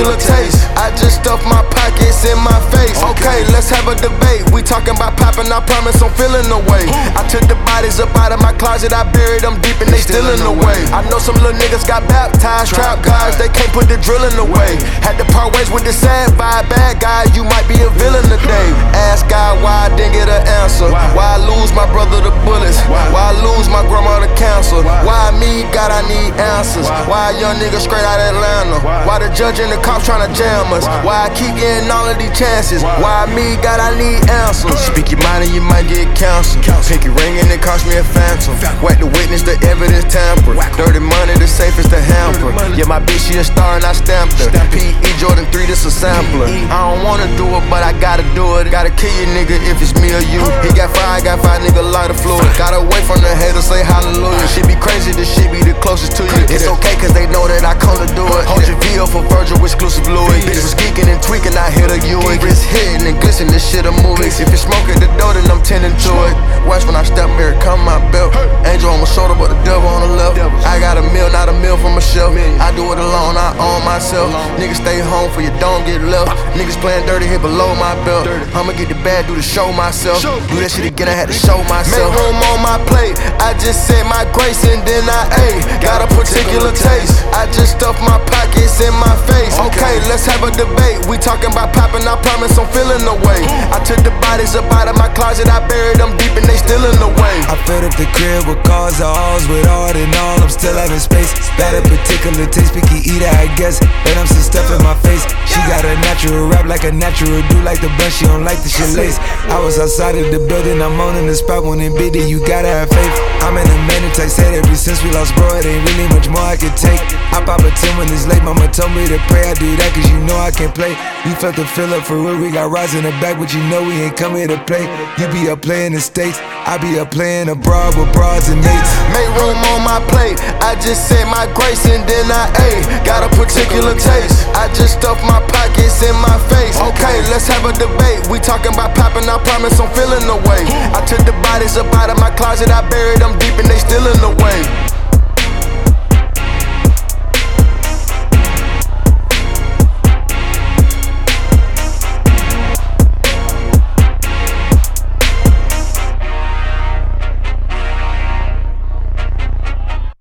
particular taste. I just stuffed my pockets in my face. Okay, let's have a debate. We talking about popping, I promise I'm feeling the way. I took the bodies up out of my closet, I buried them deep and they still in the way. I know some little niggas got baptized, trap guys, they can't put the drilling away. Had to part ways with the sad vibe, bad guy, you might be a villain today. Ask God why I didn't get an answer. Why I lose my brother to bullets? Why I lose my grandma to cancer? Why me, God, I need answers. Why a young nigga straight out Atlanta? Why the judge and the cops tryna jam us? Why I keep getting all of these chances? Why me, God, I need answers. Speak your mind and you might get canceled. Pinky ring and it cost me a phantom. Whack the witness, the evidence tamper. Dirty money, the safest to hamper. Yeah, my bitch, she a star and I stamped her. P.E. Jordan 3, this a sampler. I don't wanna do it, but I gotta do it. Gotta kill you, nigga, if it's me or you. He got five, nigga, lighter fluid. Gotta wait from the haters, say hallelujah. Shit be crazy, this shit be the closest to you. It's okay, cause they know that I come to do it. Hold your V up for Virgil, exclusive Louis. Bitch was geeking and tweaking, I hit a Ewing. Wrist hitting and glisten, this shit a movie. If it's smoke at the door, then I'm tending to it. Watch when I step here, come my belt. Angel on my shoulder, but the devil on the left. I got a meal, not a meal from Michelle. I do it alone, I own myself. Niggas stay home for you, don't get left. Niggas playing dirty here below my belt. I'ma get the bad, do the show myself. Do that shit again, I had to show myself. Make room on my plate, I just said my grace and then I ate. Got a particular taste, I just stuffed my pockets in my face. Okay, let's have a debate. We talking about popping, I promise I'm feeling the way. I took the bodies up out of my closet, I buried them deep and they still in the way. I filled up the crib with cars, the halls with art and all. I'm still having space. Got a particular taste, picky eater, I guess. But I'm some stuff in my face. She got a natural rap like a natural do like the blunt, she don't like the shit lace. I was outside of the building, I'm on in the spot when it big, then you gotta have faith. I'm in a mandatory said ever since we lost bro, it ain't really much more I can take. I pop a 10 when it's late, mama told me to pray. I do that cause you know I can play. You felt the fill up for real, we got rides in the back, but you know we ain't come here to play. You be up playing the States, I be up playing abroad with broads and mates. Make room on my plate, I just said my grace and then I ate. Got a particular taste, I just stuffed my pockets in my face. Okay, let's have a debate. We talking about popping, I promise I'm feeling the way. I took the bodies up out of my closet, I buried them deep and they still in the way.